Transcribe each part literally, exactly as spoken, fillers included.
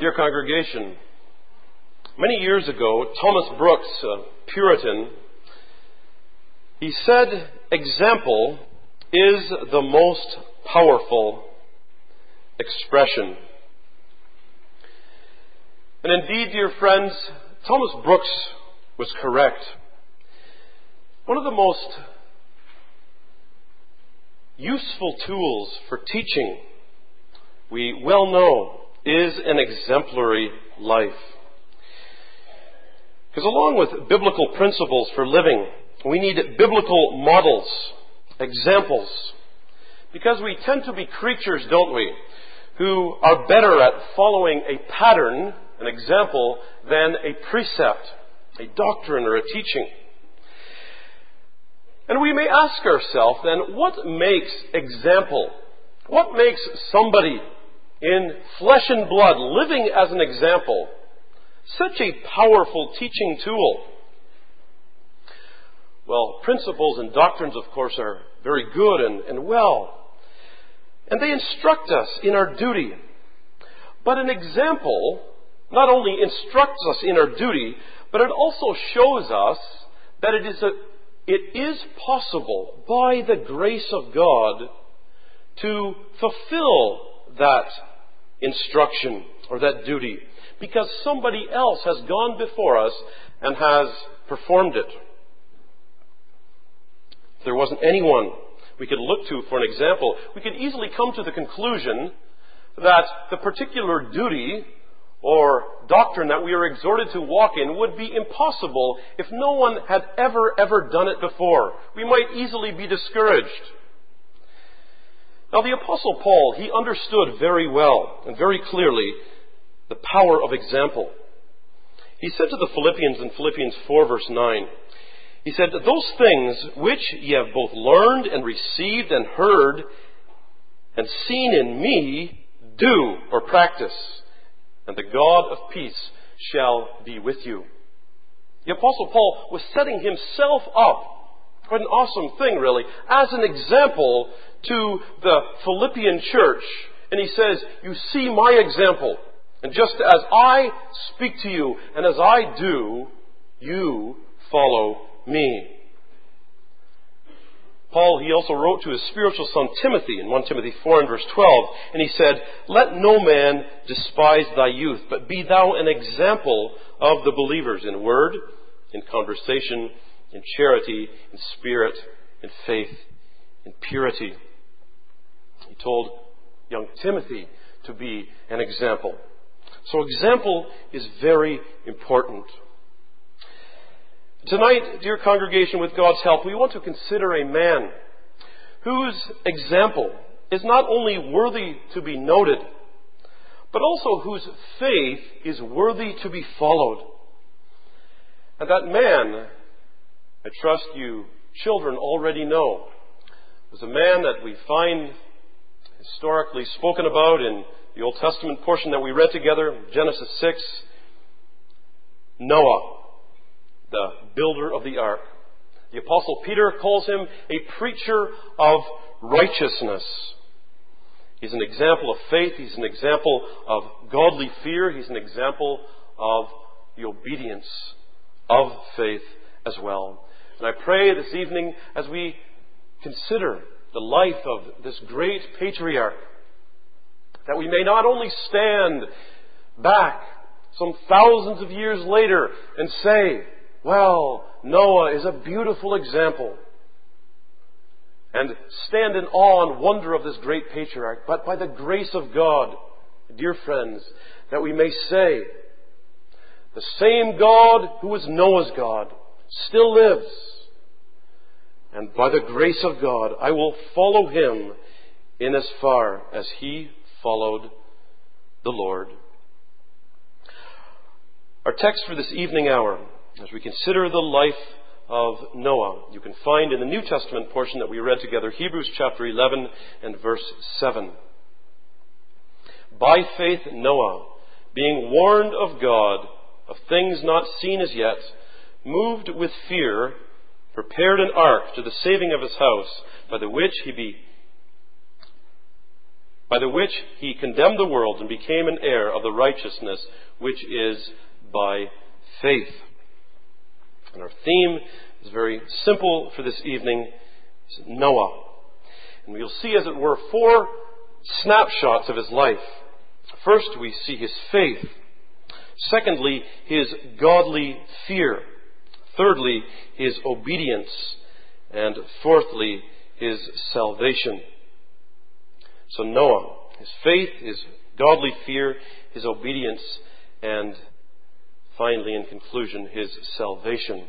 Dear congregation, many years ago, Thomas Brooks, a Puritan, he said, "Example is the most powerful expression." And indeed, dear friends, Thomas Brooks was correct. One of the most useful tools for teaching, we well know, is an exemplary life. Because along with biblical principles for living, we need biblical models, examples. Because we tend to be creatures, don't we, who are better at following a pattern, an example, than a precept, a doctrine, or a teaching. And we may ask ourselves then, what makes example? What makes somebody in flesh and blood, living as an example, such a powerful teaching tool? Well, principles and doctrines, of course, are very good and, and well. And they instruct us in our duty. But an example not only instructs us in our duty, but it also shows us that it is, a, it is possible, by the grace of God, to fulfill that instruction or that duty, because somebody else has gone before us and has performed it. If there wasn't anyone we could look to for an example, we could easily come to the conclusion that the particular duty or doctrine that we are exhorted to walk in would be impossible if no one had ever, ever done it before. We might easily be discouraged. Now, the Apostle Paul, he understood very well and very clearly the power of example. He said to the Philippians in Philippians four, verse nine, he said, "Those things which ye have both learned and received and heard and seen in me, do," or practice, "and the God of peace shall be with you." The Apostle Paul was setting himself up, quite an awesome thing really, as an example to the Philippian church. And he says, "You see my example. And just as I speak to you and as I do, you follow me." Paul, he also wrote to his spiritual son Timothy in First Timothy four and verse twelve, and he said, "Let no man despise thy youth, but be thou an example of the believers in word, in conversation, in charity, in spirit, in faith, in purity." He told young Timothy to be an example. So example is very important. Tonight, dear congregation, with God's help, we want to consider a man whose example is not only worthy to be noted, but also whose faith is worthy to be followed. And that man, I trust you children already know, was a man that we find historically spoken about in the Old Testament portion that we read together, Genesis six, Noah, the builder of the ark. The Apostle Peter calls him a preacher of righteousness. He's an example of faith. He's an example of godly fear. He's an example of the obedience of faith as well. And I pray this evening, as we consider the life of this great patriarch, that we may not only stand back some thousands of years later and say, "Well, Noah is a beautiful example," and stand in awe and wonder of this great patriarch, but by the grace of God, dear friends, that we may say, the same God who was Noah's God still lives. And by the grace of God, I will follow him in as far as he followed the Lord. Our text for this evening hour, as we consider the life of Noah, you can find in the New Testament portion that we read together, Hebrews chapter eleven and verse seven. "By faith Noah, being warned of God of things not seen as yet, moved with fear, prepared an ark to the saving of his house, by the which he be by the which he condemned the world and became an heir of the righteousness which is by faith. And our theme is very simple for this evening. It's Noah. And we'll see, as it were, four snapshots of his life. First, we see his faith. Secondly, his godly fear. Thirdly, his obedience. And fourthly, his salvation. So Noah, his faith, his godly fear, his obedience, and finally, in conclusion, his salvation.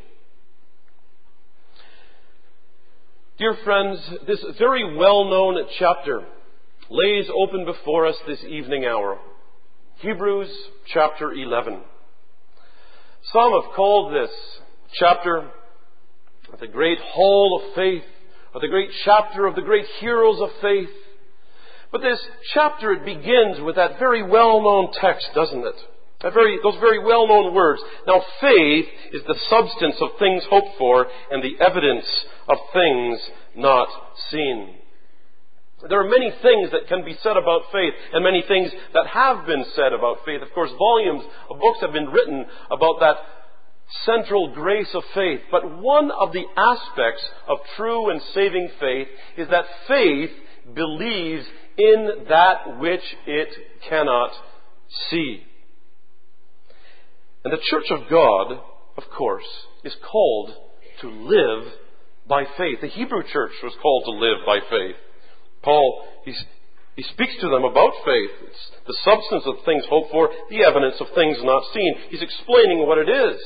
Dear friends, this very well-known chapter lays open before us this evening hour. Hebrews chapter eleven. Some have called this chapter the great hall of faith, or the great chapter of the great heroes of faith. But this chapter, it begins with that very well-known text, doesn't it? That very, those very well-known words. Now, faith is the substance of things hoped for and the evidence of things not seen. There are many things that can be said about faith, and many things that have been said about faith. Of course, volumes of books have been written about that central grace of faith. But one of the aspects of true and saving faith is that faith believes in that which it cannot see. And the Church of God, of course, is called to live by faith. The Hebrew church was called to live by faith. Paul, he's, he speaks to them about faith. It's the substance of things hoped for, the evidence of things not seen. He's explaining what it is.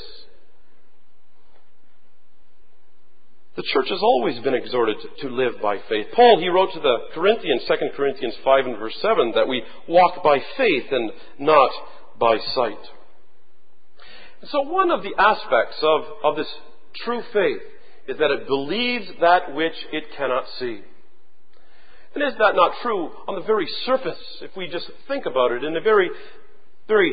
The church has always been exhorted to live by faith. Paul, he wrote to the Corinthians, Second Corinthians five and verse seven, that we walk by faith and not by sight. And so one of the aspects of, of this true faith is that it believes that which it cannot see. And is that not true on the very surface, if we just think about it in a very, very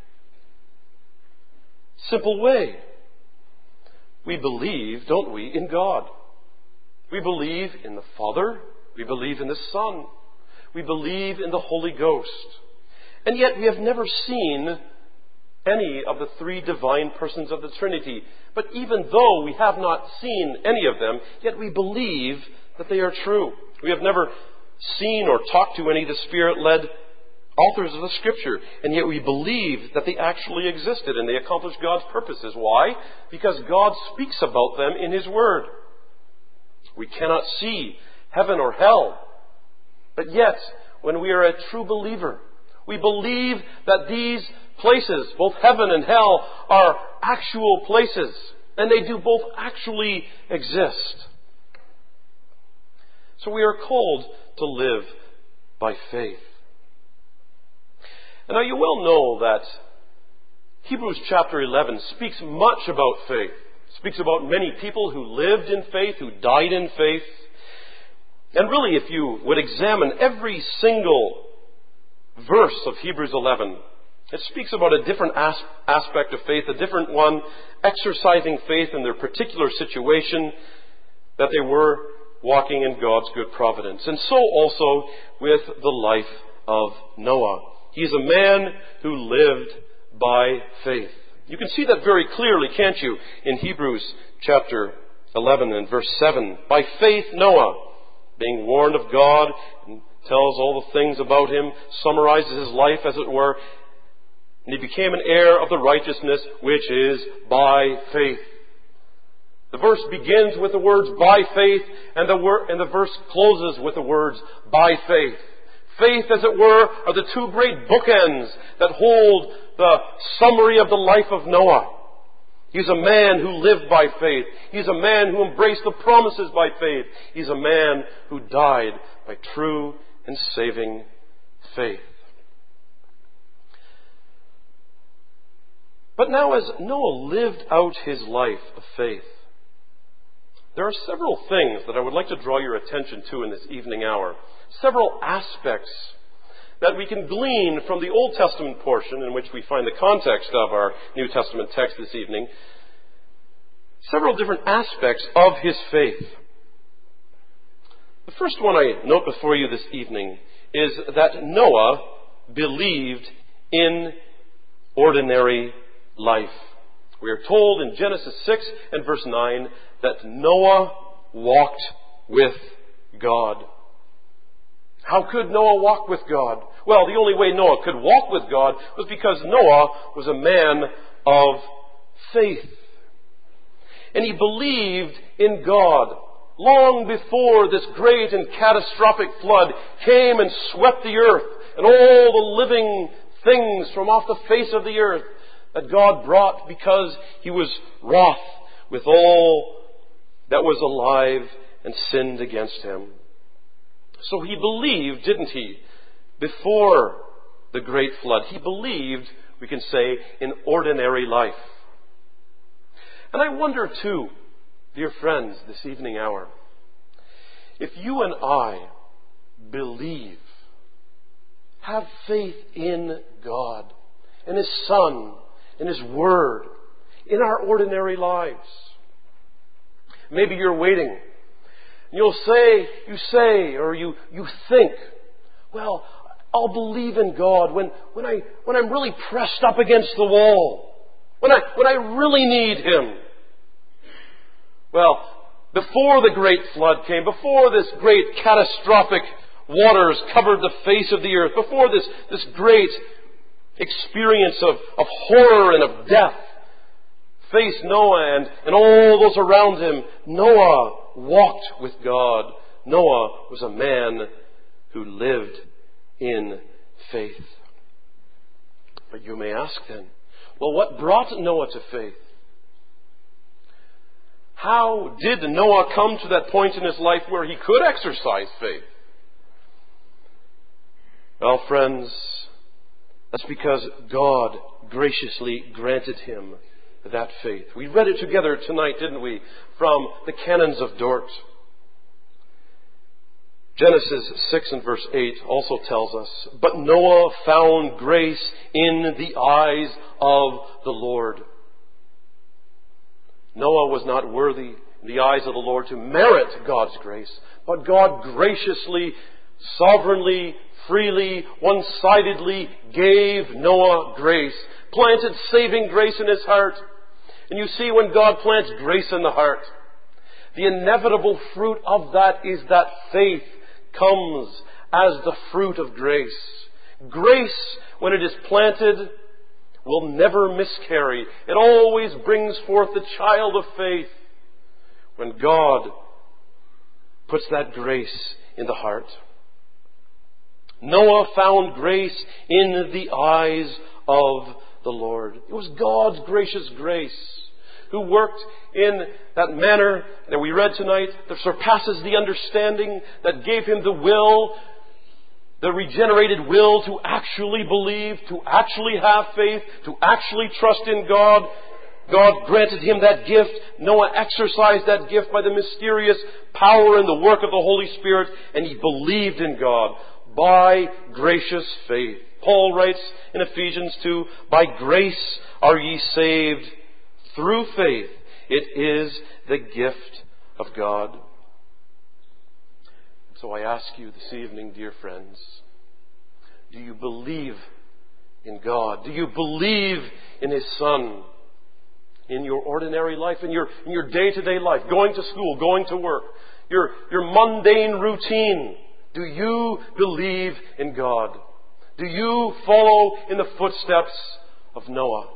simple way? We believe, don't we, in God. We believe in the Father. We believe in the Son. We believe in the Holy Ghost. And yet we have never seen any of the three divine persons of the Trinity. But even though we have not seen any of them, yet we believe that they are true. We have never seen or talked to any of the Spirit-led authors of the Scripture, and yet we believe that they actually existed and they accomplished God's purposes. Why? Because God speaks about them in His Word. We cannot see heaven or hell, but yet, when we are a true believer, we believe that these places, both heaven and hell, are actual places, and they do both actually exist. So we are called to live by faith. And now you well know that Hebrews chapter eleven speaks much about faith. It speaks about many people who lived in faith, who died in faith. And really, if you would examine every single verse of Hebrews eleven, it speaks about a different as- aspect of faith, a different one, exercising faith in their particular situation that they were walking in God's good providence. And so also with the life of Noah. He is a man who lived by faith. You can see that very clearly, can't you, in Hebrews chapter eleven and verse seven. By faith Noah, being warned of God, and tells all the things about him, summarizes his life as it were, and he became an heir of the righteousness which is by faith. The verse begins with the words by faith, and the, wor- and the verse closes with the words by faith. Faith, as it were, are the two great bookends that hold the summary of the life of Noah. He's a man who lived by faith. He's a man who embraced the promises by faith. He's a man who died by true and saving faith. But now, as Noah lived out his life of faith, there are several things that I would like to draw your attention to in this evening hour. Several aspects that we can glean from the Old Testament portion in which we find the context of our New Testament text this evening. Several different aspects of his faith. The first one I note before you this evening is that Noah believed in ordinary life. We are told in Genesis six and verse nine that Noah walked with God. How could Noah walk with God? Well, the only way Noah could walk with God was because Noah was a man of faith. And he believed in God long before this great and catastrophic flood came and swept the earth and all the living things from off the face of the earth that God brought because he was wroth with all that was alive and sinned against him. So he believed, didn't he, before the great flood. He believed, we can say, in ordinary life. And I wonder too, dear friends, this evening hour, if you and I believe, have faith in God, in His Son, in His Word, in our ordinary lives. Maybe you're waiting. You'll say, you say, or you, you think, well, I'll believe in God when, when I, when I'm really pressed up against the wall. When I, when I really need Him. Well, before the great flood came, before this great catastrophic waters covered the face of the earth, before this, this great experience of, of horror and of death faced Noah and, and all those around him, Noah walked with God. Noah was a man who lived in faith. But you may ask then, well, what brought Noah to faith? How did Noah come to that point in his life where he could exercise faith? Well, friends, that's because God graciously granted him that faith. We read it together tonight, didn't we, from the Canons of Dort. Genesis six and verse eight also tells us, "But Noah found grace in the eyes of the Lord." Noah was not worthy in the eyes of the Lord to merit God's grace, but God graciously, sovereignly, freely, one-sidedly gave Noah grace, planted saving grace in his heart. And you see, when God plants grace in the heart, the inevitable fruit of that is that faith comes as the fruit of grace. Grace, when it is planted, will never miscarry. It always brings forth the child of faith when God puts that grace in the heart. Noah found grace in the eyes of the Lord. It was God's gracious grace who worked in that manner that we read tonight that surpasses the understanding, that gave him the will, the regenerated will to actually believe, to actually have faith, to actually trust in God. God granted him that gift. Noah exercised that gift by the mysterious power and the work of the Holy Spirit, and he believed in God by gracious faith. Paul writes in Ephesians two, "By grace are ye saved through faith. It is the gift of God." So I ask you this evening, dear friends, do you believe in God? Do you believe in His Son? In your ordinary life, in your, in your day-to-day life, going to school, going to work, your, your mundane routine, do you believe in God? Do you follow in the footsteps of Noah?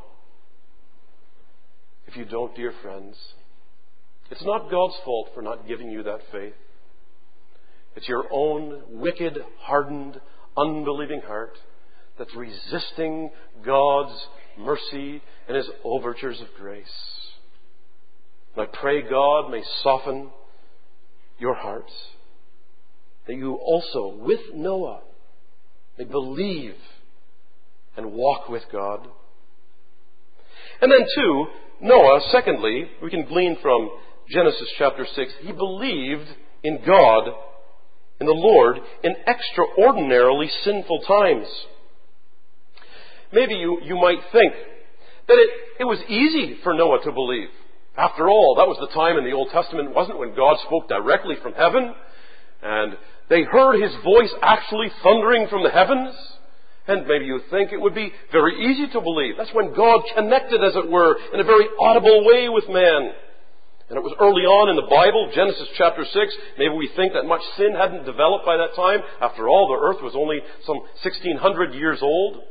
If you don't, dear friends, it's not God's fault for not giving you that faith. It's your own wicked, hardened, unbelieving heart that's resisting God's mercy and His overtures of grace. And I pray God may soften your hearts, that you also, with Noah, may believe and walk with God. And then too, Noah, secondly, we can glean from Genesis chapter six, he believed in God, in the Lord, in extraordinarily sinful times. Maybe you, you might think that it, it was easy for Noah to believe. After all, that was the time in the Old Testament, wasn't it, when God spoke directly from heaven? And they heard his voice actually thundering from the heavens. And maybe you think it would be very easy to believe. That's when God connected, as it were, in a very audible way with man. And it was early on in the Bible, Genesis chapter six. Maybe we think that much sin hadn't developed by that time. After all, the earth was only some sixteen hundred years old.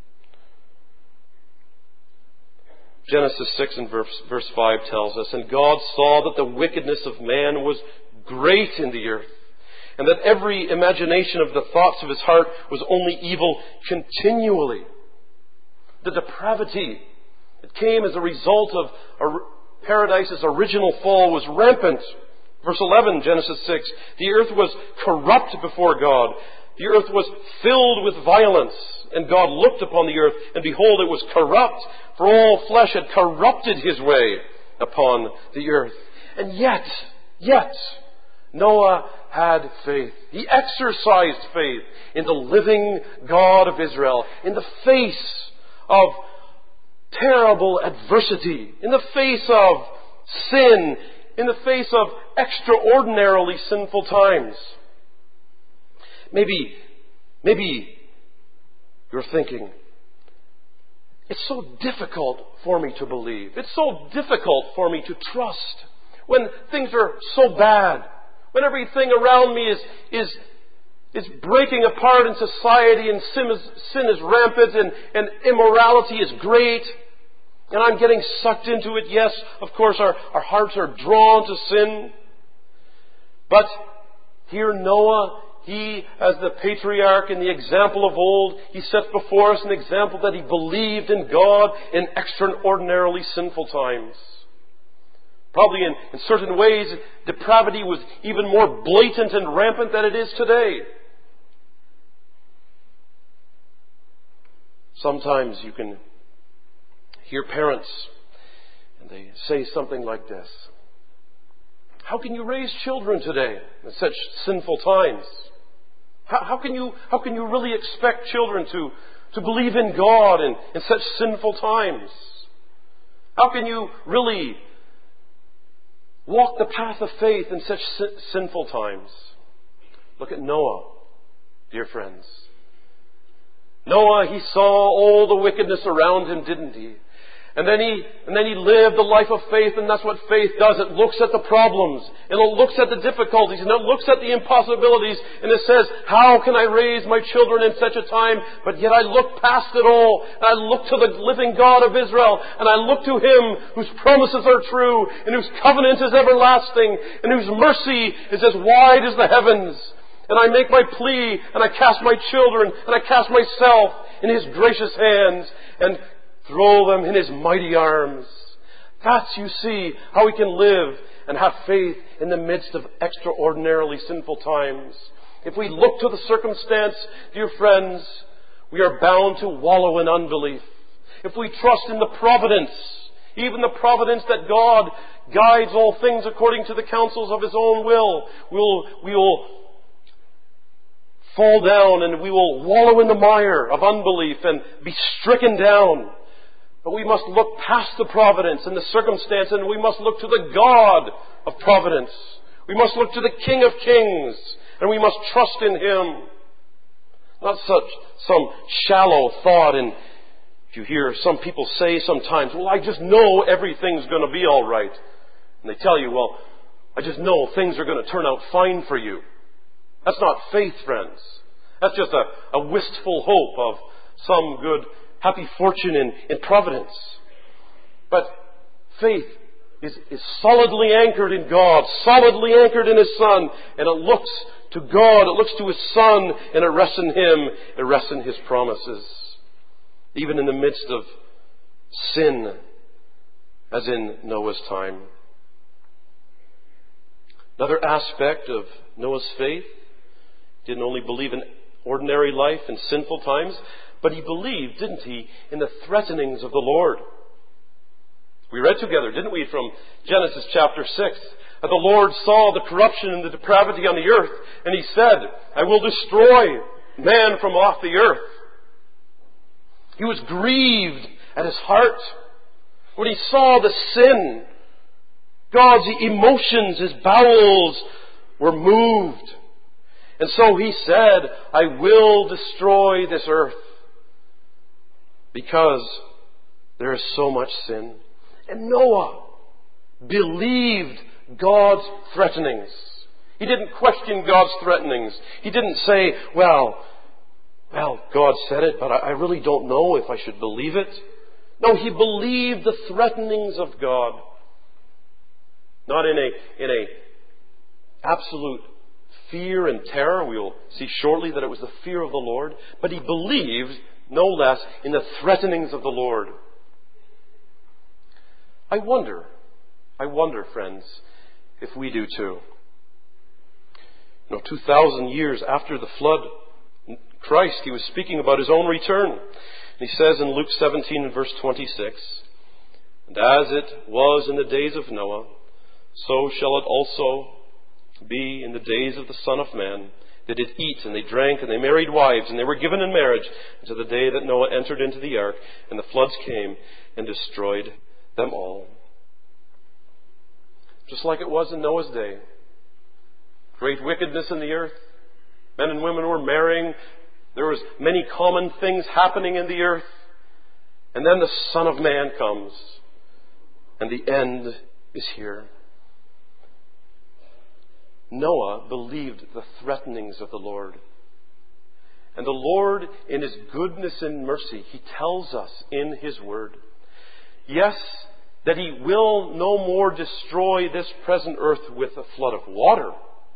Genesis six and verse, verse five tells us, "And God saw that the wickedness of man was great in the earth, and that every imagination of the thoughts of his heart was only evil continually." The depravity that came as a result of Paradise's original fall was rampant. Verse eleven, Genesis six, "The earth was corrupt before God. The earth was filled with violence. And God looked upon the earth, and behold, it was corrupt, for all flesh had corrupted his way upon the earth." And yet, yet, Noah had faith. He exercised faith in the living God of Israel in the face of terrible adversity, in the face of sin, in the face of extraordinarily sinful times. Maybe, maybe you're thinking, it's so difficult for me to believe. It's so difficult for me to trust when things are so bad, when everything around me is, is, is breaking apart in society and sin is, sin is rampant and, and immorality is great. And I'm getting sucked into it. Yes, of course, our, our hearts are drawn to sin. But here Noah, he, as the patriarch and the example of old, he sets before us an example that he believed in God in extraordinarily sinful times. Probably in, in certain ways, depravity was even more blatant and rampant than it is today. Sometimes you can hear parents, and they say something like this: "How can you raise children today in such sinful times? How, how can you how can you really expect children to, to believe in God in, in such sinful times? How can you really walk the path of faith in such sin, sinful times?" Look at Noah, dear friends. Noah, he saw all the wickedness around him, didn't he? And then he, and then he lived a life of faith, and that's what faith does. It looks at the problems, and it looks at the difficulties, and it looks at the impossibilities, and it says, how can I raise my children in such a time? But yet I look past it all, and I look to the living God of Israel, and I look to Him whose promises are true, and whose covenant is everlasting, and whose mercy is as wide as the heavens. And I make my plea, and I cast my children, and I cast myself in His gracious hands, and throw them in His mighty arms. That's, you see, how we can live and have faith in the midst of extraordinarily sinful times. If we look to the circumstance, dear friends, we are bound to wallow in unbelief. If we trust in the providence, even the providence that God guides all things according to the counsels of His own will, we'll, we will fall down and we will wallow in the mire of unbelief and be stricken down. But we must look past the providence and the circumstance, and we must look to the God of providence. We must look to the King of Kings, and we must trust in Him. Not such some shallow thought. And you hear some people say sometimes, well, I just know everything's going to be all right. And they tell you, well, I just know things are going to turn out fine for you. That's not faith, friends. That's just a, a wistful hope of some good happy fortune in, in providence. But faith is, is solidly anchored in God, solidly anchored in His Son, and it looks to God, it looks to His Son, and it rests in Him, it rests in His promises. Even in the midst of sin, as in Noah's time. Another aspect of Noah's faith, he didn't only believe in ordinary life and sinful times, but he believed, didn't he, in the threatenings of the Lord. We read together, didn't we, from Genesis chapter six, that the Lord saw the corruption and the depravity on the earth, and He said, I will destroy man from off the earth. He was grieved at his heart when he saw the sin. God's emotions, His bowels were moved. And so he said, I will destroy this earth because there is so much sin. And Noah believed God's threatenings. He didn't question God's threatenings. He didn't say, well, well, God said it, but I really don't know if I should believe it. No, he believed the threatenings of God. Not in a, in a absolute fear and terror. We will see shortly that it was the fear of the Lord. But he believed, no less, in the threatenings of the Lord. I wonder, I wonder, friends, if we do too. You know, two thousand years after the flood, Christ, he was speaking about his own return. And he says in Luke seventeen and verse twenty-six, and as it was in the days of Noah, so shall it also be in the days of the Son of Man. They did eat and they drank and they married wives and they were given in marriage until the day that Noah entered into the ark and the floods came and destroyed them all. Just like it was in Noah's day. Great wickedness in the earth. Men and women were marrying. There was many common things happening in the earth. And then the Son of Man comes. And the end is here. Noah believed the threatenings of the Lord. And the Lord, in his goodness and mercy, he tells us in his word, yes, that he will no more destroy this present earth with a flood of water,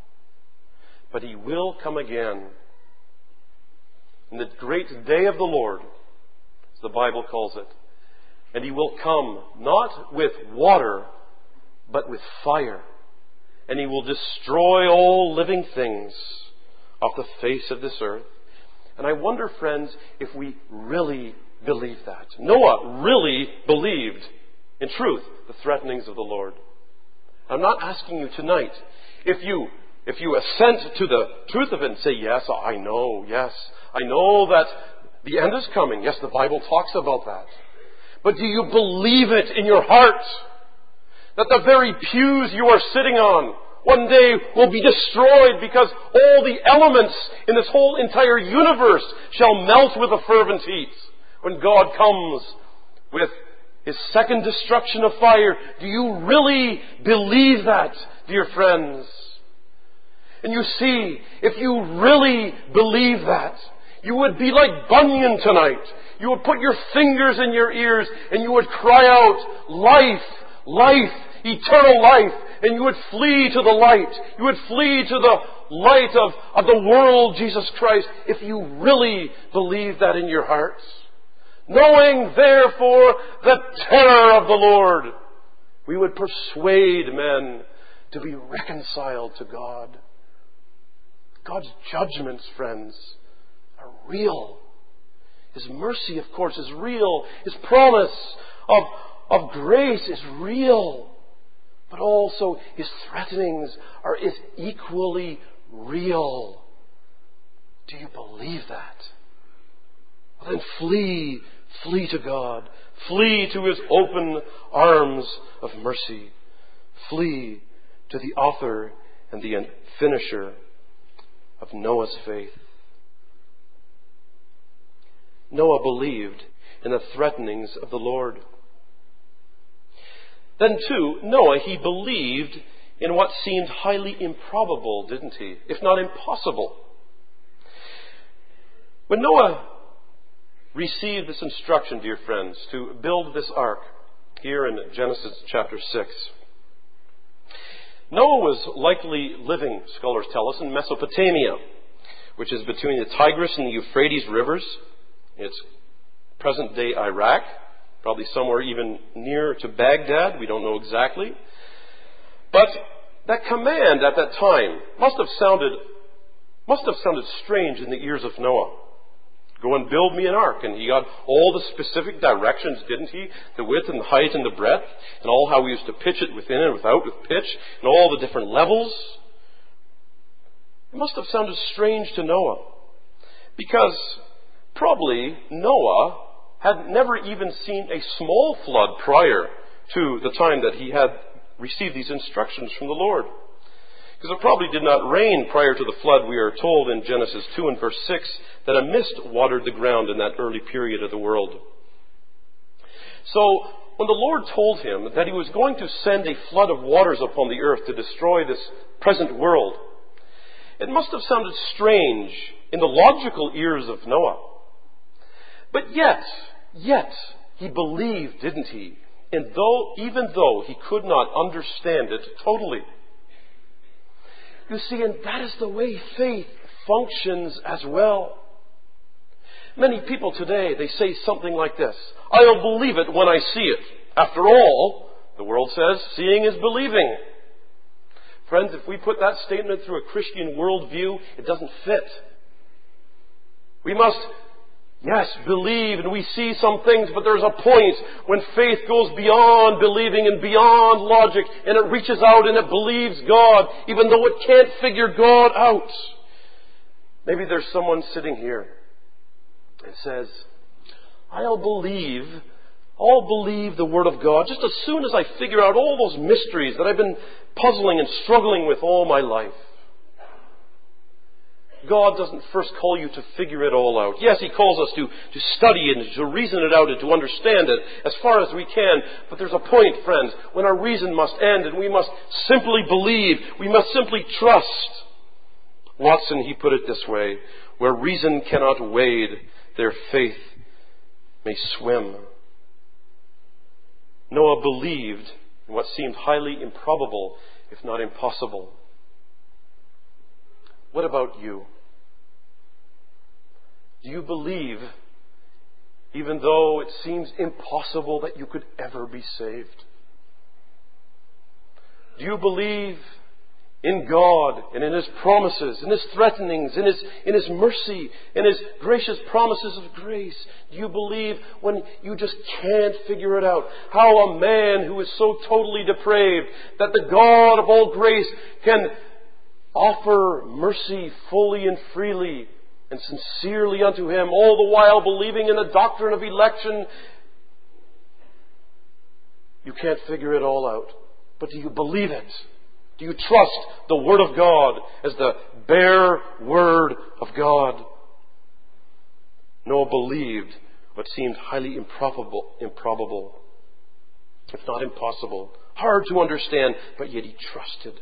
but he will come again in the great day of the Lord, as the Bible calls it. And he will come not with water, but with fire. And he will destroy all living things off the face of this earth. And I wonder, friends, if we really believe that. Noah really believed, in truth, the threatenings of the Lord. I'm not asking you tonight, if you if you assent to the truth of it and say, yes, I know, yes, I know that the end is coming. Yes, the Bible talks about that. But do you believe it in your heart? That the very pews you are sitting on one day will be destroyed because all the elements in this whole entire universe shall melt with a fervent heat when God comes with his second destruction of fire. Do you really believe that, dear friends? And you see, if you really believe that, you would be like Bunyan tonight. You would put your fingers in your ears and you would cry out, life, life, eternal life. And you would flee to the light. You would flee to the light of, of the world, Jesus Christ, if you really believe that in your hearts. Knowing, therefore, the terror of the Lord, we would persuade men to be reconciled to God. God's judgments, friends, are real. His mercy, of course, is real. His promise of, of grace is real. But also his threatenings are is equally real. Do you believe that? Well, then flee, flee to God. Flee to his open arms of mercy. Flee to the author and the finisher of Noah's faith. Noah believed in the threatenings of the Lord. Then too, Noah, he believed in what seemed highly improbable, didn't he? If not impossible. When Noah received this instruction, dear friends, to build this ark, here in Genesis chapter six, Noah was likely living, scholars tell us, in Mesopotamia, which is between the Tigris and the Euphrates rivers. It's present-day Iraq. Probably somewhere even near to Baghdad. We don't know exactly. But that command at that time must have sounded must have sounded strange in the ears of Noah. Go and build me an ark. And he got all the specific directions, didn't he? The width and the height and the breadth, and all how we used to pitch it within and without with pitch, and all the different levels. It must have sounded strange to Noah. Because probably Noah had never even seen a small flood prior to the time that he had received these instructions from the Lord. Because it probably did not rain prior to the flood. We are told in Genesis two and verse six that a mist watered the ground in that early period of the world. So, when the Lord told him that he was going to send a flood of waters upon the earth to destroy this present world, it must have sounded strange in the logical ears of Noah. But yet, yet, he believed, didn't he? And though, even though he could not understand it totally. You see, and that is the way faith functions as well. Many people today, they say something like this: I'll believe it when I see it. After all, the world says, seeing is believing. Friends, if we put that statement through a Christian worldview, it doesn't fit. We must, yes, believe, and we see some things, but there's a point when faith goes beyond believing and beyond logic, and it reaches out and it believes God, even though it can't figure God out. Maybe there's someone sitting here and says, I'll believe, I'll believe the Word of God just as soon as I figure out all those mysteries that I've been puzzling and struggling with all my life. God doesn't first call you to figure it all out. Yes, He calls us to, to study and to reason it out and to understand it as far as we can. But there's a point, friends, when our reason must end and we must simply believe. We must simply trust. Watson, he put it this way: where reason cannot wade, their faith may swim. Noah believed in what seemed highly improbable, if not impossible. What about you? Do you believe, even though it seems impossible that you could ever be saved? Do you believe in God and in His promises, in His threatenings, in His, in His mercy, in His gracious promises of grace? Do you believe when you just can't figure it out, how a man who is so totally depraved that the God of all grace can offer mercy fully and freely and sincerely unto him, all the while believing in the doctrine of election? You can't figure it all out. But do you believe it? Do you trust the Word of God as the bare Word of God? Noah believed what seemed highly improbable, improbable, if not impossible, hard to understand, but yet he trusted.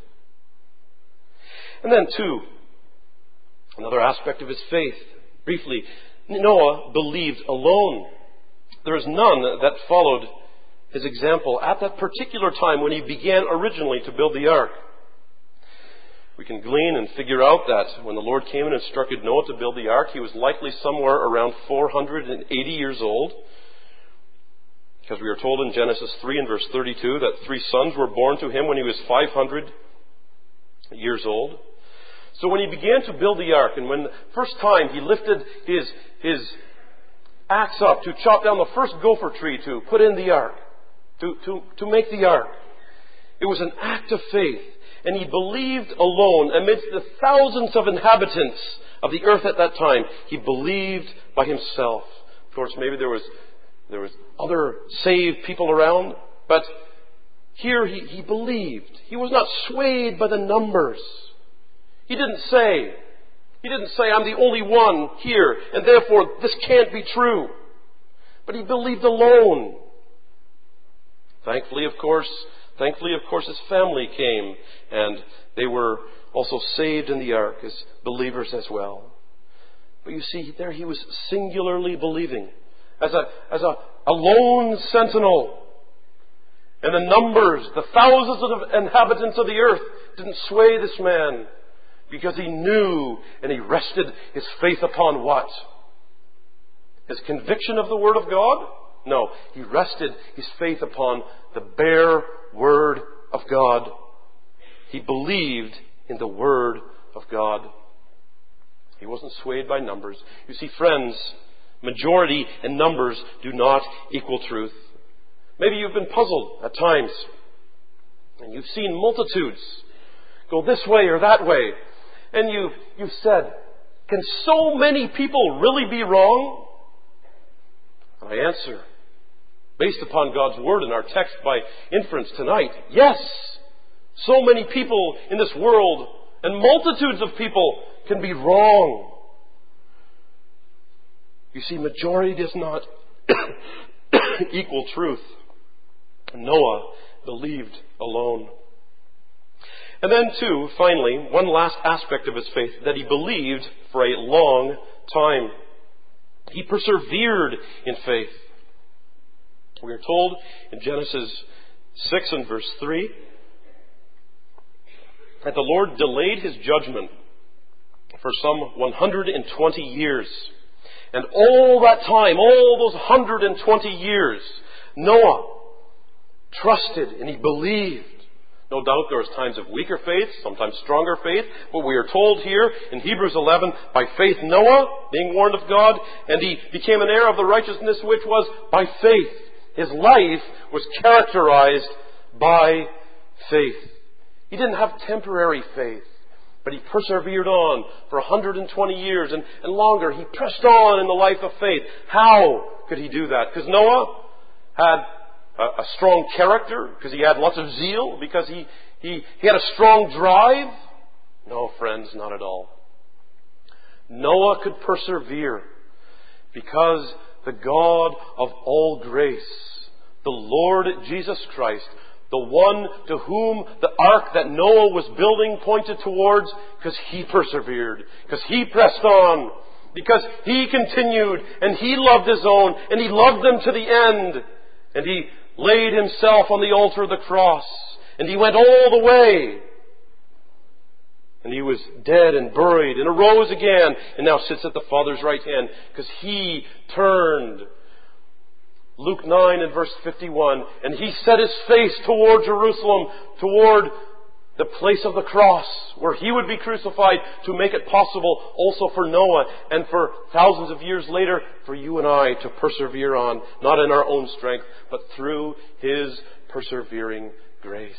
And then, too, another aspect of his faith, briefly, Noah believed alone. There is none that followed his example at that particular time when he began originally to build the ark. We can glean and figure out that when the Lord came and instructed Noah to build the ark, he was likely somewhere around four hundred eighty years old. Because we are told in Genesis three and verse thirty-two that three sons were born to him when he was five hundred years old. So when he began to build the ark, and when the first time he lifted his, his axe up to chop down the first gopher tree to put in the ark, to, to, to make the ark, it was an act of faith. And he believed alone amidst the thousands of inhabitants of the earth at that time. He believed by himself. Of course, maybe there was there was other saved people around, but here he, he believed. He was not swayed by the numbers. He didn't say, he didn't say, I'm the only one here, and therefore this can't be true. But he believed alone. Thankfully, of course, Thankfully, of course, his family came, and they were also saved in the ark as believers as well. But you see, there he was singularly believing, as a as a, a lone sentinel. And the numbers, the thousands of inhabitants of the earth didn't sway this man, because he knew and he rested his faith upon what? His conviction of the Word of God? No, he rested his faith upon the bare Word of God. He believed in the Word of God. He wasn't swayed by numbers. You see, friends, majority and numbers do not equal truth. Maybe you've been puzzled at times, and you've seen multitudes go this way or that way, and you've, you've said, can so many people really be wrong? And I answer, based upon God's Word in our text by inference tonight, yes, So many people in this world, and multitudes of people, can be wrong. You see, majority does not equal truth. Noah believed alone. And then too, finally, one last aspect of his faith, that he believed for a long time. He persevered in faith. We are told in Genesis six and verse three that the Lord delayed his judgment for some one hundred twenty years. And all that time, all those one hundred twenty years, Noah trusted and he believed. No doubt there was times of weaker faith, sometimes stronger faith, but we are told here in Hebrews eleven, by faith Noah, being warned of God, and he became an heir of the righteousness which was by faith. His life was characterized by faith. He didn't have temporary faith, but he persevered on for one hundred twenty years and, and longer. He pressed on in the life of faith. How could he do that? Because Noah had a, a strong character, because he had lots of zeal, because he, he, he had a strong drive? No, friends, not at all. Noah could persevere because the God of all grace, the Lord Jesus Christ, the one to whom the ark that Noah was building pointed towards, because he persevered, because he pressed on, because he continued, and he loved his own, and he loved them to the end, and he laid himself on the altar of the cross, and he went all the way, and he was dead and buried and arose again, and now sits at the Father's right hand, because he turned. Luke nine and verse fifty-one, and he set his face toward Jerusalem, toward the place of the cross, where he would be crucified, to make it possible also for Noah, and for thousands of years later, for you and I to persevere on, not in our own strength, but through his persevering grace.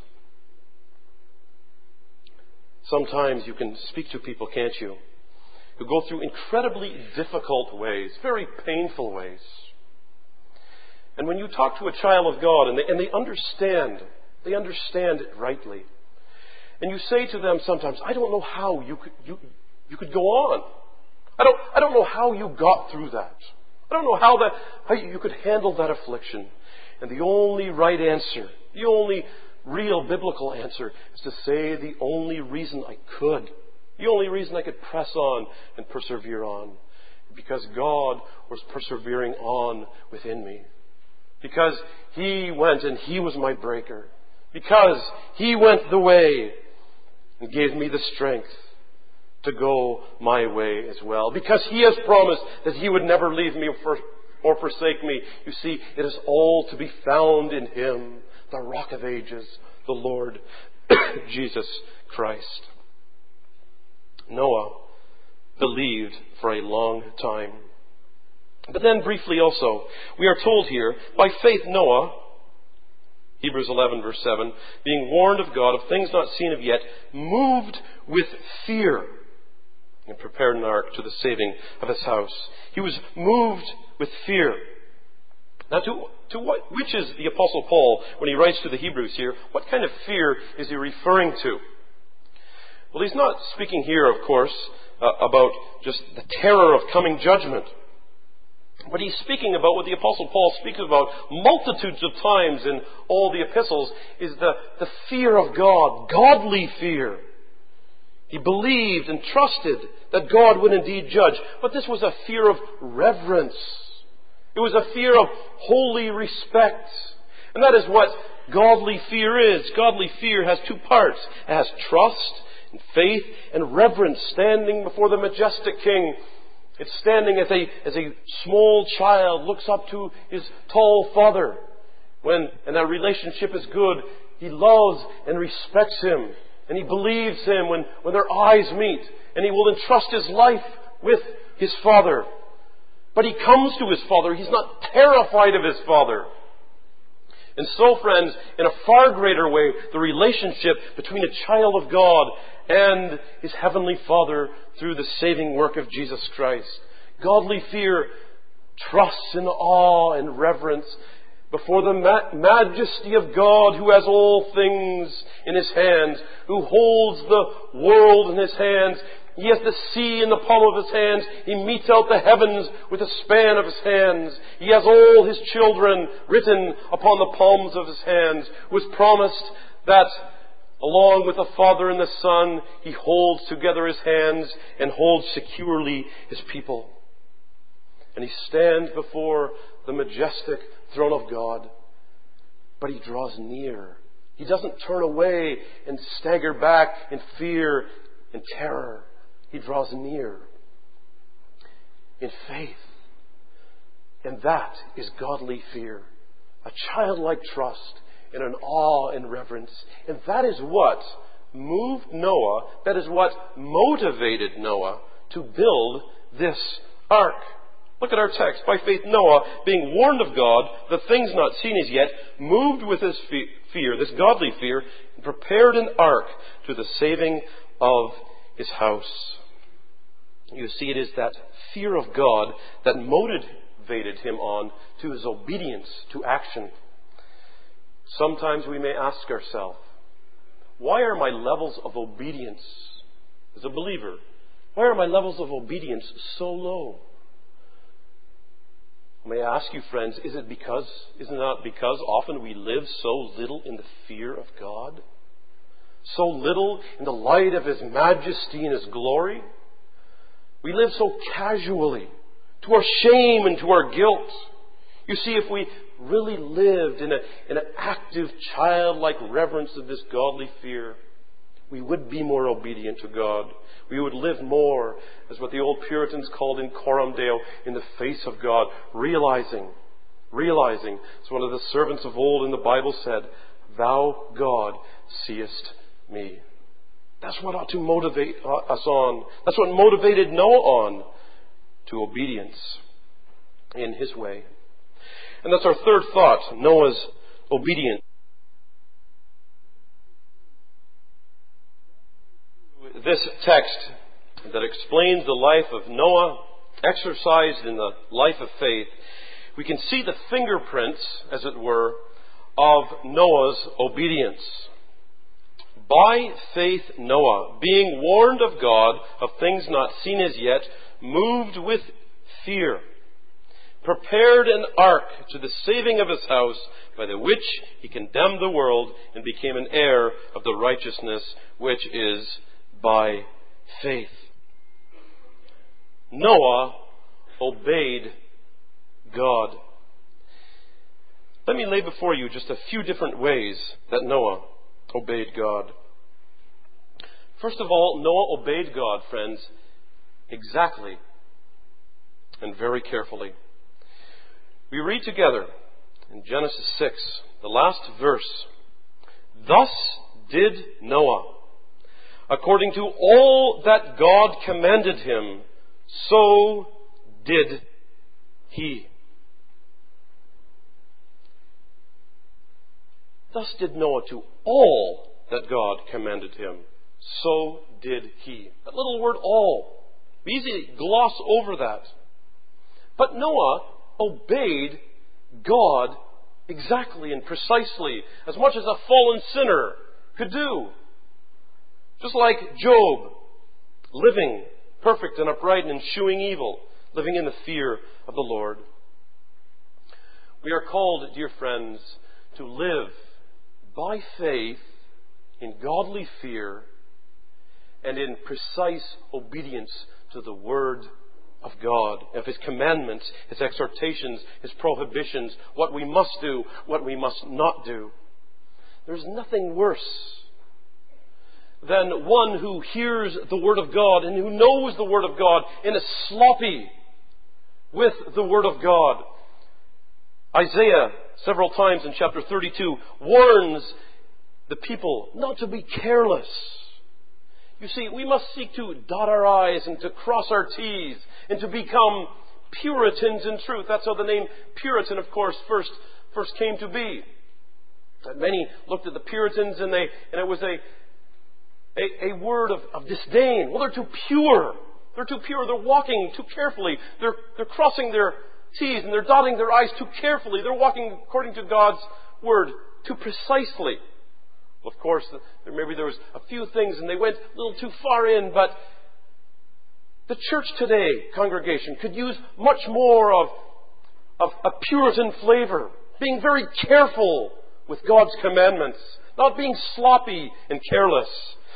Sometimes you can speak to people, can't you, who go through incredibly difficult ways, very painful ways. And when you talk to a child of God and they, and they understand, they understand it rightly. And you say to them sometimes, I don't know how you could, you, you could go on. I don't, I don't know how you got through that. I don't know how that, how you could handle that affliction. And the only right answer, the only real biblical answer is to say the only reason I could, the only reason I could press on and persevere on, because God was persevering on within me. Because he went and he was my breaker. Because he went the way and gave me the strength to go my way as well. Because he has promised that he would never leave me or forsake me. You see, it is all to be found in him, the Rock of Ages, the Lord Jesus Christ. Noah believed for a long time. But then briefly also, we are told here, by faith Noah, Hebrews eleven verse seven, being warned of God of things not seen of yet, moved with fear and prepared an ark to the saving of his house. He was moved with fear. Now to, to what, which is the Apostle Paul when he writes to the Hebrews here? What kind of fear is he referring to? Well, he's not speaking here, of course, uh, about just the terror of coming judgment. What he's speaking about, what the Apostle Paul speaks about multitudes of times in all the epistles, is the, the fear of God, godly fear. He believed and trusted that God would indeed judge. But this was a fear of reverence. It was a fear of holy respect. And that is what godly fear is. Godly fear has two parts. It has trust and faith and reverence, standing before the majestic King. It's standing as a, as a small child looks up to his tall father. When, and that relationship is good, he loves and respects him. And he believes him when, when their eyes meet. And he will entrust his life with his father. But he comes to his father. He's not terrified of his father. And so, friends, in a far greater way, the relationship between a child of God and his heavenly Father through the saving work of Jesus Christ. Godly fear trusts in awe and reverence before the ma- majesty of God, who has all things in His hands, who holds the world in His hands. He has the sea in the palm of His hands. He metes out the heavens with the span of His hands. He has all His children written upon the palms of His hands, who has promised that along with the Father and the Son, He holds together His hands and holds securely His people. And He stands before the majestic throne of God, but He draws near. He doesn't turn away and stagger back in fear and terror. He draws near in faith. And that is godly fear, a childlike trust and an awe and reverence. And that is what moved Noah, that is what motivated Noah to build this ark. Look at our text. By faith Noah, being warned of God, the things not seen as yet, moved with his fear, this godly fear, and prepared an ark to the saving of his house. You see, it is that fear of God that motivated him on to his obedience, to action. Sometimes we may ask ourselves, why are my levels of obedience, as a believer, why are my levels of obedience so low? May I ask you, friends, is it because, is it not because often we live so little in the fear of God? So little in the light of His majesty and His glory? We live so casually, to our shame and to our guilt. You see, if we really lived in, a, in an active, childlike reverence of this godly fear, we would be more obedient to God. We would live more, as what the old Puritans called in coram Deo, in the face of God, realizing, realizing, as one of the servants of old in the Bible said, "Thou, God, seest me." That's what ought to motivate us on. That's what motivated Noah on to obedience in his way. And that's our third thought, Noah's obedience. This text that explains the life of Noah, exercised in the life of faith, we can see the fingerprints, as it were, of Noah's obedience. By faith Noah, being warned of God of things not seen as yet, moved with fear, prepared an ark to the saving of his house, by the which he condemned the world and became an heir of the righteousness which is by faith. Noah obeyed God. Let me lay before you just a few different ways that Noah obeyed God. First of all, Noah obeyed God, friends, exactly and very carefully. We read together in Genesis six, the last verse, "Thus did Noah, according to all that God commanded him, so did he." Thus did Noah to all that God commanded him, so did he. That little word "all." We easily gloss over that. But Noah obeyed God exactly and precisely, as much as a fallen sinner could do. Just like Job, living perfect and upright and eschewing evil, living in the fear of the Lord. We are called, dear friends, to live by faith in godly fear and in precise obedience to the Word of God, of His commandments, His exhortations, His prohibitions, what we must do, what we must not do. There's nothing worse than one who hears the Word of God and who knows the Word of God and is sloppy with the Word of God. Isaiah, several times in chapter thirty-two, warns the people not to be careless. You see, we must seek to dot our I's and to cross our T's and to become Puritans in truth. That's how the name Puritan, of course, first first came to be. Many looked at the Puritans and they and it was a A, a word of, of disdain. Well, they're too pure. They're too pure. They're walking too carefully. They're, they're crossing their T's and they're dotting their I's too carefully. They're walking according to God's Word too precisely. Well, of course, maybe there was a few things and they went a little too far in, but the church today, congregation, could use much more of, of a Puritan flavor, being very careful with God's commandments, not being sloppy and careless,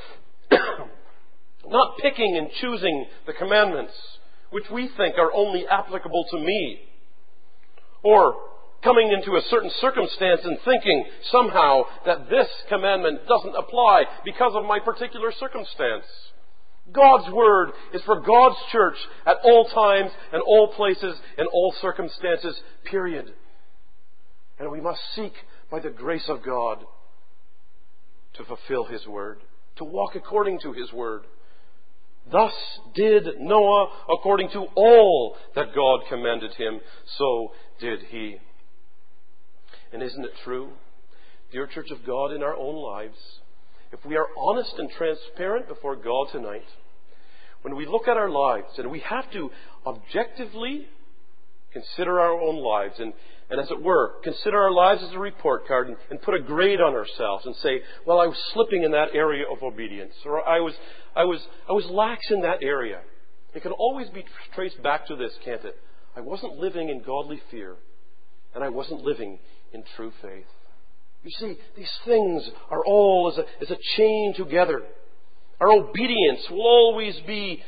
not picking and choosing the commandments, which we think are only applicable to me, or coming into a certain circumstance and thinking somehow that this commandment doesn't apply because of my particular circumstance. God's Word is for God's church at all times and all places and all circumstances, period. And we must seek by the grace of God to fulfill His Word, to walk according to His Word. Thus did Noah according to all that God commanded him, so did he. And isn't it true, dear Church of God, in our own lives, if we are honest and transparent before God tonight, when we look at our lives, and we have to objectively consider our own lives, and, and as it were, consider our lives as a report card and, and put a grade on ourselves and say, well, I was slipping in that area of obedience, or I was, I was, I was lax in that area. It can always be traced back to this, can't it? I wasn't living in godly fear, and I wasn't living in true faith. You see, these things are all as a, as a chain together. Our obedience will always be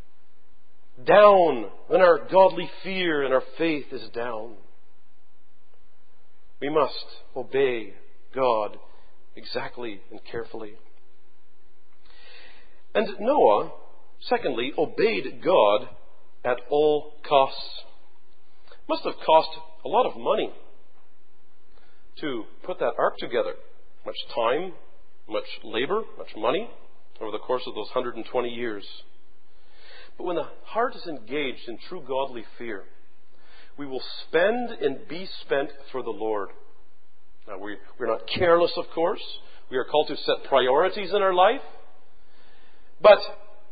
down when our godly fear and our faith is down. We must obey God exactly and carefully. And Noah, secondly, obeyed God at all costs. Must have cost a lot of money to put that ark together. Much time, much labor, much money over the course of those one hundred twenty years. But when the heart is engaged in true godly fear, we will spend and be spent for the Lord. Now, we, we're not careless, of course. We are called to set priorities in our life. But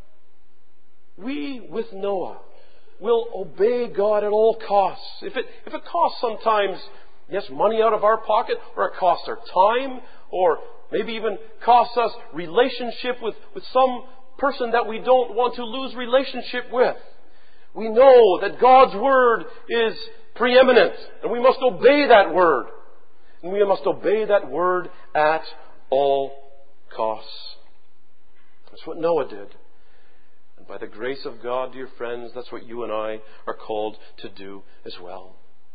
we, with Noah, will obey God at all costs. If it, if it costs sometimes, yes, money out of our pocket, or it costs our time, or maybe even costs us relationship with, with some person that we don't want to lose relationship with. We know that God's Word is preeminent, and we must obey that Word. And we must obey that Word at all costs. That's what Noah did. And by the grace of God, dear friends, that's what you and I are called to do as well.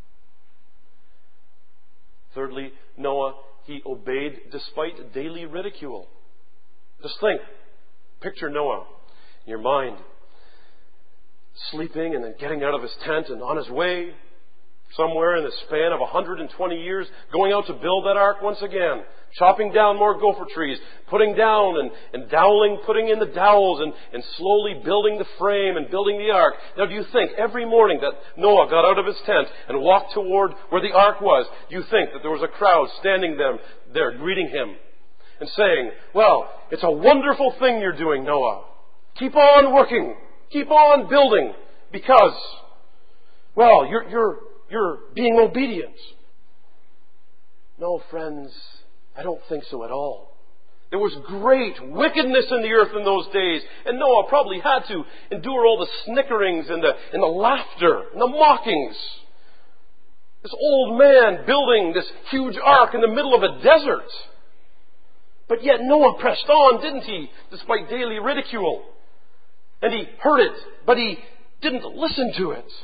Thirdly, Noah, he obeyed despite daily ridicule. Just think, picture Noah in your mind, sleeping and then getting out of his tent and on his way somewhere in the span of one hundred twenty years, going out to build that ark once again, chopping down more gopher trees, putting down and, and doweling, putting in the dowels and, and slowly building the frame and building the ark. Now, do you think every morning that Noah got out of his tent and walked toward where the ark was, do you think that there was a crowd standing there, there greeting him and saying, well, it's a wonderful thing you're doing, Noah. Keep on working. Keep on building because, well, you're, you're, you're being obedient. No, friends, I don't think so at all. There was great wickedness in the earth in those days, and Noah probably had to endure all the snickerings and the, and the laughter and the mockings. This old man building this huge ark in the middle of a desert. But yet Noah pressed on, didn't he, despite daily ridicule? And he heard it, but he didn't listen to it.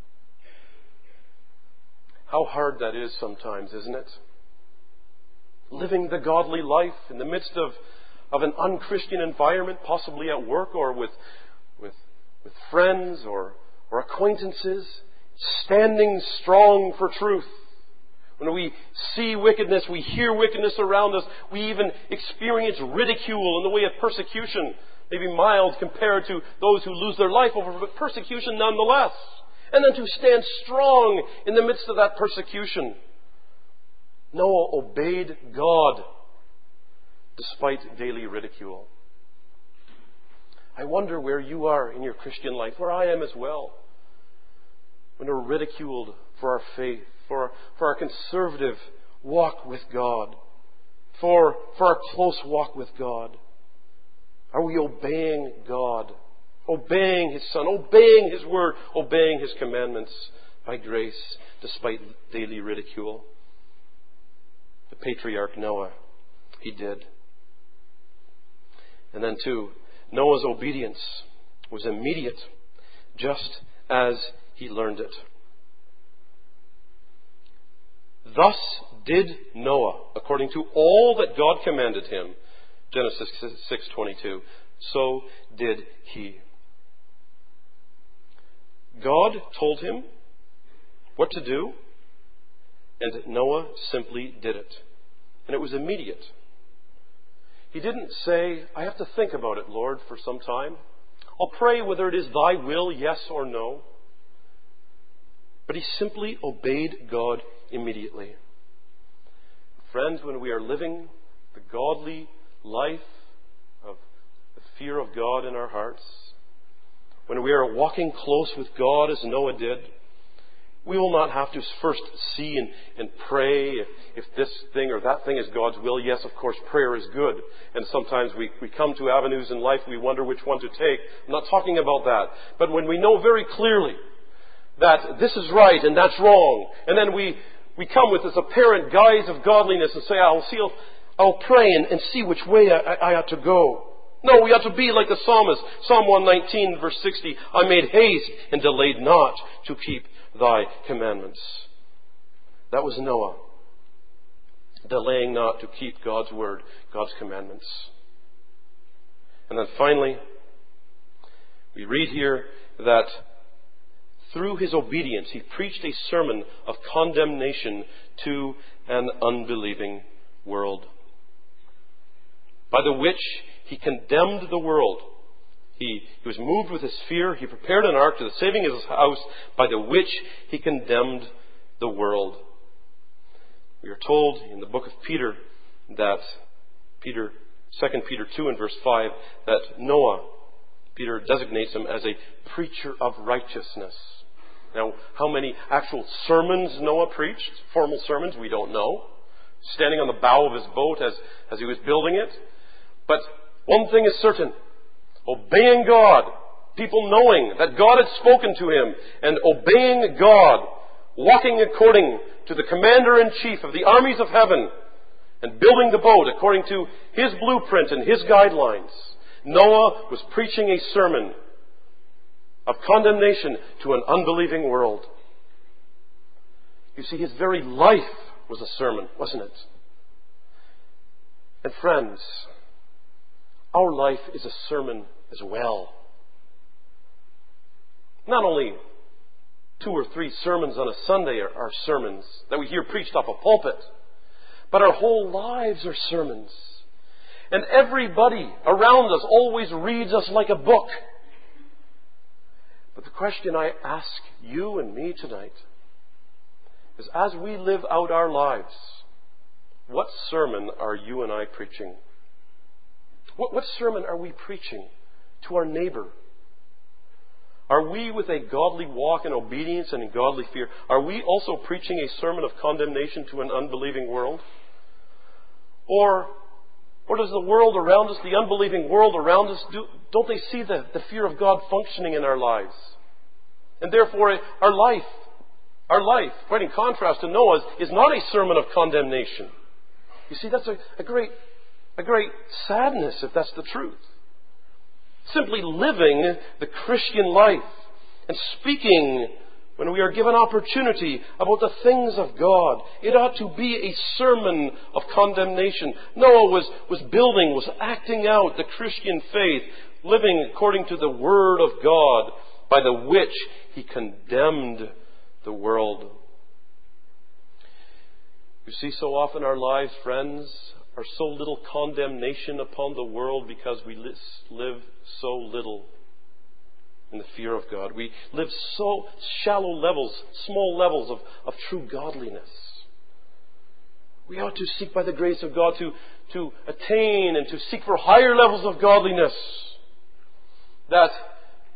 How hard that is sometimes, isn't it? Living the godly life in the midst of, of an unchristian environment, possibly at work or with, with, with friends or, or acquaintances, standing strong for truth. When we see wickedness, we hear wickedness around us, we even experience ridicule in the way of persecution, maybe mild compared to those who lose their life over, but persecution nonetheless. And then to stand strong in the midst of that persecution. Noah obeyed God despite daily ridicule. I wonder where you are in your Christian life, where I am as well. when we're ridiculed for our faith, for, for our conservative walk with God, for, for our close walk with God? Are we obeying God, obeying His Son, obeying His Word, obeying His commandments by grace despite daily ridicule? The patriarch Noah, he did. And then too, Noah's obedience was immediate, just as he learned it. Thus did Noah, according to all that God commanded him. Genesis six twenty-two. So did he. God told him what to do, and Noah simply did it. And it was immediate. He didn't say, I have to think about it, Lord, for some time. I'll pray whether it is thy will, yes or no. But he simply obeyed God immediately. Friends, when we are living the godly life of the fear of God in our hearts, when we are walking close with God as Noah did, we will not have to first see and, and pray if, if this thing or that thing is God's will. Yes, of course, prayer is good. And sometimes we, we come to avenues in life, we wonder which one to take. I'm not talking about that. But when we know very clearly that this is right and that's wrong, and then we, we come with this apparent guise of godliness and say, I'll see, I'll, I'll pray and, and see which way I, I ought to go. No, we ought to be like the psalmist. Psalm one nineteen, verse sixty, I made haste and delayed not to keep thy commandments. That was Noah, delaying not to keep God's word, God's commandments. And then finally, we read here that through his obedience, he preached a sermon of condemnation to an unbelieving world, by the which he condemned the world. He, he was moved with his fear. He prepared an ark to the saving of his house, by the which he condemned the world. We are told in the book of Peter that Peter, Second Peter two and verse five, that Noah, Peter designates him as a preacher of righteousness. Now, how many actual sermons Noah preached? Formal sermons, we don't know. Standing on the bow of his boat as, as he was building it. But one thing is certain. Obeying God, people knowing that God had spoken to him, and obeying God, walking according to the commander-in-chief of the armies of heaven, and building the boat according to his blueprint and his guidelines. Noah was preaching a sermon of condemnation to an unbelieving world. You see, his very life was a sermon, wasn't it? And friends, our life is a sermon as well. Not only two or three sermons on a Sunday are, are sermons that we hear preached off a pulpit, but our whole lives are sermons. And everybody around us always reads us like a book. But the question I ask you and me tonight is, as we live out our lives, what sermon are you and I preaching? What, what sermon are we preaching to our neighbor? Are we, with a godly walk in obedience and in godly fear, are we also preaching a sermon of condemnation to an unbelieving world? Or, or does the world around us, the unbelieving world around us, do, don't they see the, the fear of God functioning in our lives? And therefore, our life, our life, quite in contrast to Noah's, is not a sermon of condemnation. You see, that's a, a great, a great sadness if that's the truth. Simply living the Christian life and speaking when we are given opportunity about the things of God, it ought to be a sermon of condemnation. Noah was, was building, was acting out the Christian faith, living according to the Word of God, by the which he condemned the world. You see, so often our lives, friends, are so little condemnation upon the world because we live so little in the fear of God. We live so shallow levels, small levels of, of true godliness. We ought to seek by the grace of God to, to attain and to seek for higher levels of godliness that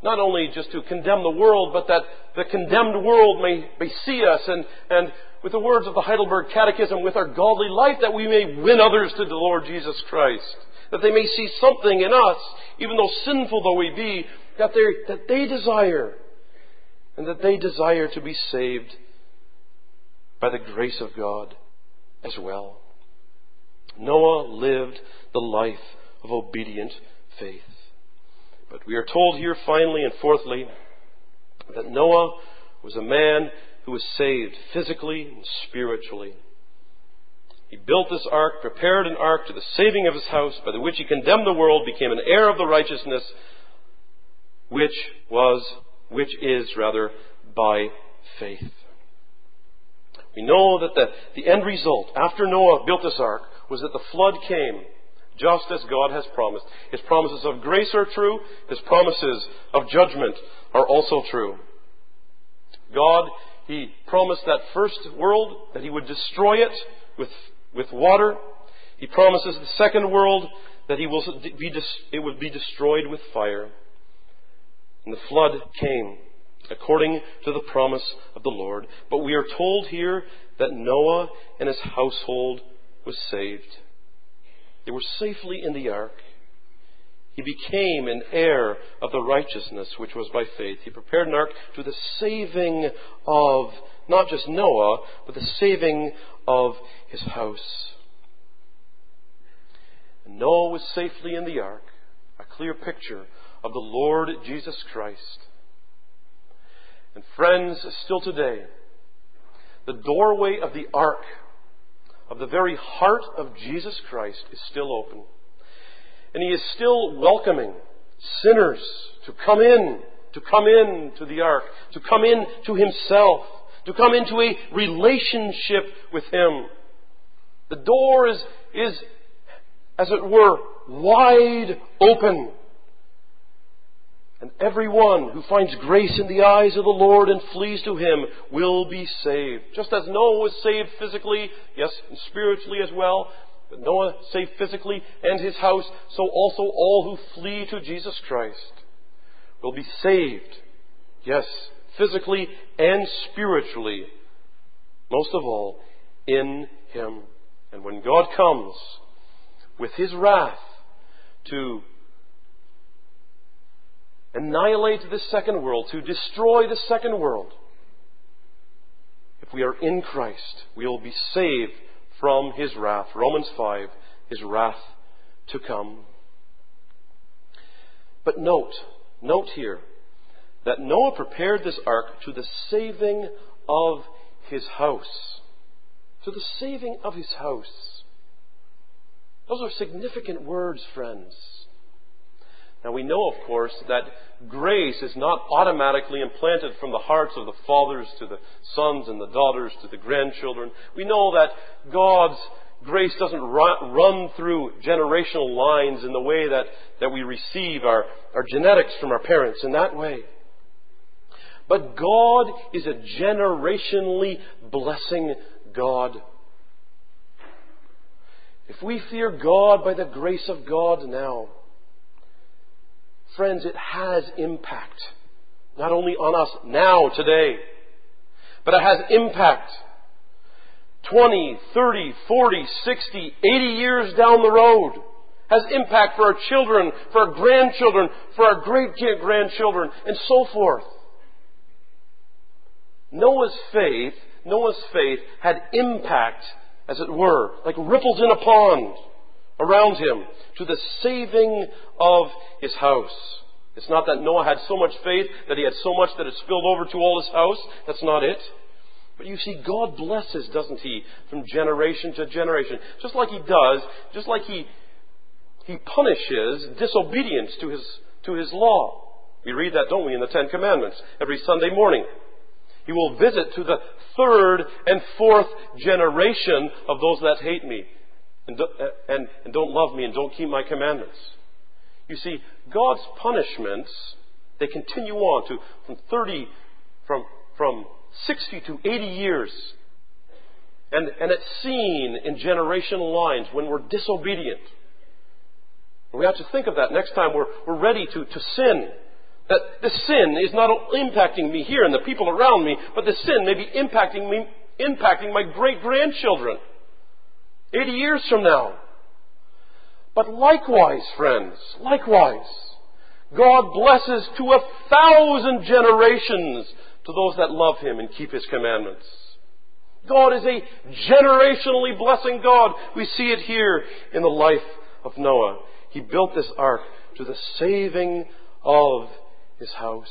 not only just to condemn the world, but that the condemned world may, may see us and, and with the words of the Heidelberg Catechism, with our godly life, that we may win others to the Lord Jesus Christ. That they may see something in us, even though sinful though we be, that they, that they desire, and that they desire to be saved by the grace of God as well. Noah lived the life of obedient faith. But we are told here finally and fourthly that Noah was a man who was saved physically and spiritually. He built this ark, prepared an ark to the saving of his house, by the which he condemned the world, became an heir of the righteousness, which was, which is rather, by faith. We know that the, the end result, after Noah built this ark, was that the flood came, just as God has promised. His promises of grace are true. His promises of judgment are also true. God, He promised that first world that He would destroy it with, with water. He promises the second world that He will be, it would be destroyed with fire. And the flood came according to the promise of the Lord. But we are told here that Noah and his household was saved. They were safely in the ark. He became an heir of the righteousness which was by faith. He prepared an ark to the saving of not just Noah, but the saving of his house. And Noah was safely in the ark, a clear picture of the Lord Jesus Christ. And friends, still today, the doorway of the ark, of the very heart of Jesus Christ, is still open. And He is still welcoming sinners to come in, to come in to the ark, to come in to Himself, to come into a relationship with Him. The door is, is, as it were, wide open. And everyone who finds grace in the eyes of the Lord and flees to Him will be saved. Just as Noah was saved physically, yes, and spiritually as well, but Noah saved physically and his house, so also all who flee to Jesus Christ will be saved. Yes, physically and spiritually. Most of all, in Him. And when God comes with His wrath to annihilate this second world, to destroy the second world, if we are in Christ, we will be saved from His wrath. Romans five, His wrath to come. But note, note here, that Noah prepared this ark to the saving of his house. To the saving of his house. Those are significant words, friends. Now we know, of course, that grace is not automatically implanted from the hearts of the fathers to the sons and the daughters to the grandchildren. We know that God's grace doesn't run through generational lines in the way that, that we receive our, our genetics from our parents in that way. But God is a generationally blessing God. If we fear God by the grace of God now, friends, it has impact. Not only on us now, today, but it has impact twenty, thirty, forty, sixty, eighty years down the road. Has impact for our children, for our grandchildren, for our great-grandchildren, and so forth. Noah's faith, Noah's faith had impact, as it were, like ripples in a pond around him, to the saving of his house. It's not that Noah had so much faith that he had so much that it spilled over to all his house. That's not it. But you see, God blesses, doesn't He, from generation to generation. Just like He does, just like He He punishes disobedience to His to His law. We read that, don't we, in the Ten Commandments every Sunday morning. He will visit to the third and fourth generation of those that hate me and, do, and, and don't love me and don't keep my commandments. You see, God's punishments, they continue on to from thirty, from from sixty to eighty years. And, and it's seen in generational lines when we're disobedient. And we have to think of that next time we're, we're ready to, to sin. That the sin is not impacting me here and the people around me, but the sin may be impacting me, impacting my great-grandchildren eighty years from now. But likewise, friends, likewise, God blesses to a thousand generations to those that love Him and keep His commandments. God is a generationally blessing God. We see it here in the life of Noah. He built this ark to the saving of his house.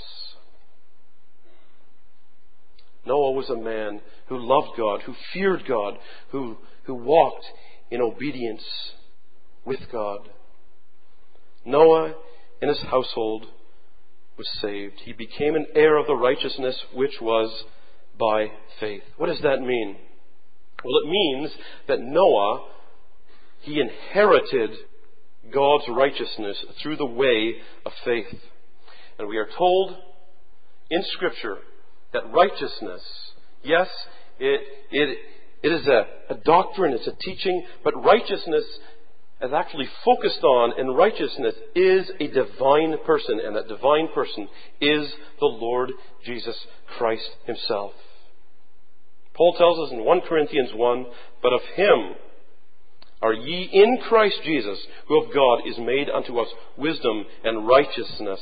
Noah was a man who loved God, who feared God, who, who walked in obedience with God. Noah and his household was saved. He became an heir of the righteousness which was by faith. What does that mean? Well, it means that Noah, he inherited God's righteousness through the way of faith. And we are told in Scripture that righteousness, yes, it, it, it is a, a doctrine, it's a teaching, but righteousness is actually focused on, and righteousness is a divine person, and that divine person is the Lord Jesus Christ Himself. Paul tells us in First Corinthians one, but of Him are ye in Christ Jesus, who of God is made unto us wisdom and righteousness.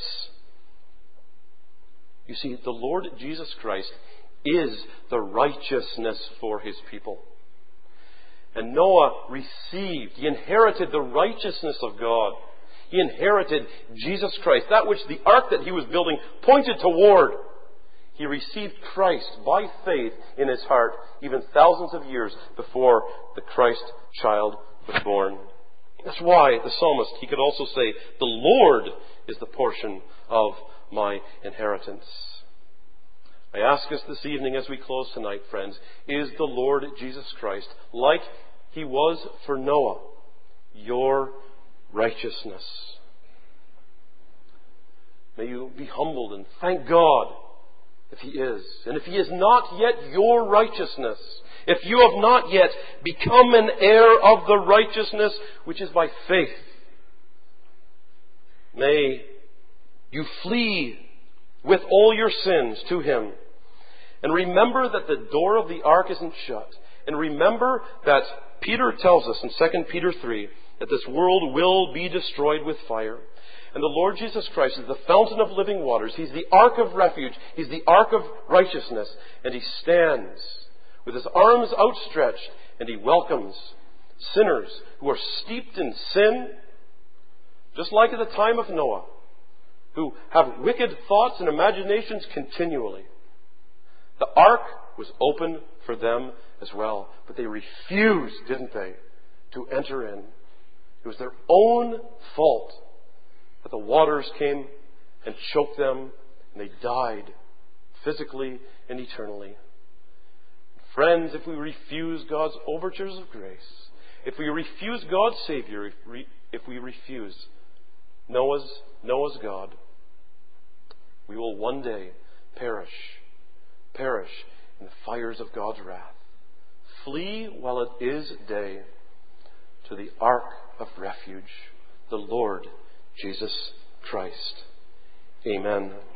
You see, the Lord Jesus Christ is the righteousness for His people. And Noah received, he inherited the righteousness of God. He inherited Jesus Christ, that which the ark that he was building pointed toward. He received Christ by faith in his heart, even thousands of years before the Christ child was born. That's why the psalmist, he could also say, the Lord is the portion of my inheritance. I ask us this evening as we close tonight, friends, is the Lord Jesus Christ, like He was for Noah, your righteousness? May you be humbled and thank God if He is. And if He is not yet your righteousness, if you have not yet become an heir of the righteousness which is by faith, may you flee with all your sins to Him. And remember that the door of the ark isn't shut. And remember that Peter tells us in Second Peter three that this world will be destroyed with fire. And the Lord Jesus Christ is the fountain of living waters. He's the ark of refuge. He's the ark of righteousness. And He stands with His arms outstretched and He welcomes sinners who are steeped in sin, just like at the time of Noah, who have wicked thoughts and imaginations continually. The ark was open for them as well, but they refused, didn't they, to enter in. It was their own fault that the waters came and choked them, and they died physically and eternally. Friends, if we refuse God's overtures of grace, if we refuse God's Savior, if we, if we refuse Noah's, Noah's God, we will one day perish, perish in the fires of God's wrath. Flee while it is day to the ark of refuge, the Lord Jesus Christ. Amen.